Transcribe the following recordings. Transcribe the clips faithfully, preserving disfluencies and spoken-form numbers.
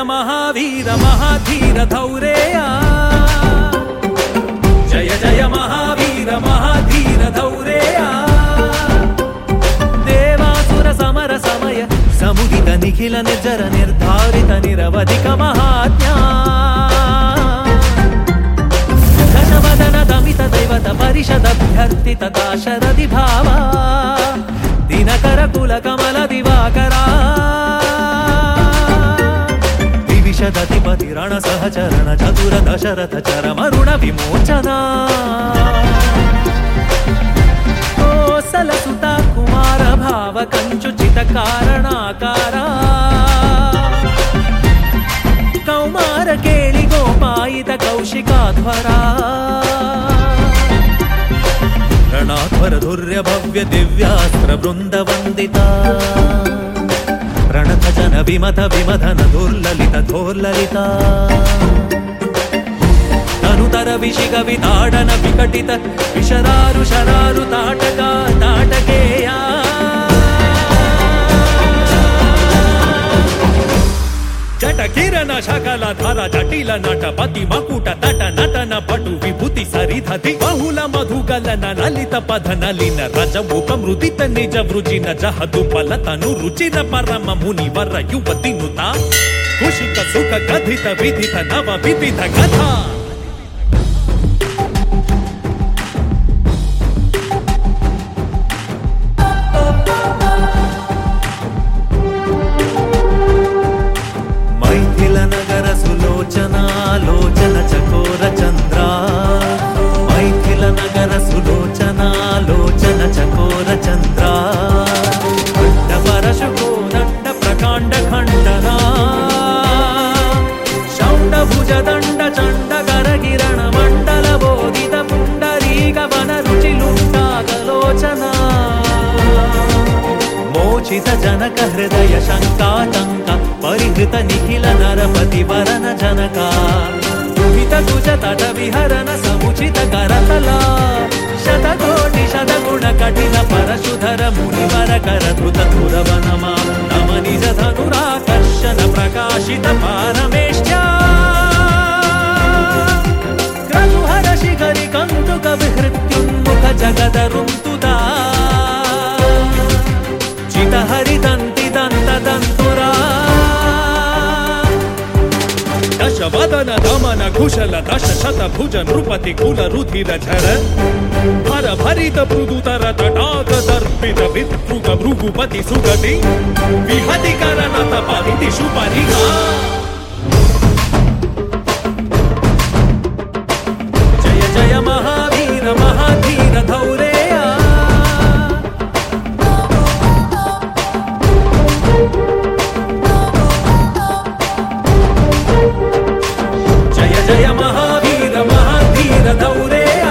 महावीर महाधीर धौरेय जय जय महावीर महाधीर धौरेय देवासुर समर समय समुदित निखिल निर्जर निर्धारित निरवधिक महाज्ञा दशवदन दमित दैवत परिषद अभ्यर्थित दाशरथि भावा दिनकर कुल कमल दिवाकरा विविशदधिपति रण सहचरण चतुर दशरथ चरमरुण विमोचना कोसलसुता कुमार भाव कंचुचित कारणाकारा कौमार केळि गोपायित कौशिकाध्वरा ರಣಾಧ್ವರ ಧುರ್ಯ ಭವ್ಯ ದಿವ್ಯಾಸ್ತ್ರ ವೃಂದ ವಂದಿತಾ ರಣಥ ಜನ ವಿಮಥ ವಿಮಧನ ದುರ್ಲಲಿತ ಧೋರ್ಲಲಿತ ತನುತರ ವಿಶಿಗ ವಿತಾಡನ ವಿಕಟಿತ ವಿಶರಾರು ಶರಾರು ತಾಟಕ ತಾಟಕೇಯ ಜಟ ಕಿರಣ ಶಕಲ ಧರ ಜಟಿಲ ನಟ ಪತಿ ಮಕುಟ ತಟ ನಟನ ಪಟು ವಿಭೂತಿ ಸರಿಧತಿ ಬಹುಲ ಮಧುಗಲನ ಲಲಿತ ಪದ ನಲಿನ ರಜ ಉಪಮೃದಿತ ನಿಜ ವೃಜಿನ ಜಹದು ಫಲತನು ರುಚಿರ ಪರಮ ಮುನಿವರ ಯುವತಿ ನುತ ಕುಶಿಕ ಸುಖ ಕಥಿತ ವಿಧಿತ ನವ ವಿಧಿತ ಕಥಾ लोचन चकोर चंद्र मैथिल नगर सुलोचना लोचन चकोर चंद्र दंड परशुको दंड प्रकांड खंडना शौंड भुज दंड चंड कर किरण मंडल बोधित पुंडरीक वन रुचि लुंडागलोचना मोचित जनक हृदय शंकातंक परिहृत निखिल नरपति वरन जनका दुहित तुज तट विहरन समुचित करतला शतकोटि शतगुण कठिन परशुधर मुनिवर कर धृत धुरवनमा नम निज धनुराकर्षण प्रकाशित पारमेष्ट्या क्रतुहर शिखरि कन्दुक विहृत्युन्मुख जगदरुन्तुदा चित हरिदन्ति दन्त दन्तुरा दशवदन दमन कुशल दश शत भुज नृपति कुल रुधिर झर हर भरित मृदुतर तटाक दर्पित विद्रुग भृगुपति सुगति विहति करन तपविति शुपरिगा जय जय महावीर महाधीर धौरेय जय महावीर महाधीर धौरेय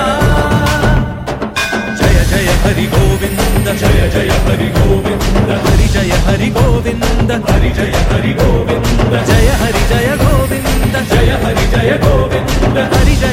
जय जय हरि गोविंद जय जय हरि गोविंद हरि जय हरि गोविंद हरि जय हरि गोविंद जय हरि जय गोविंद जय हरि जय गोविंद हरि जय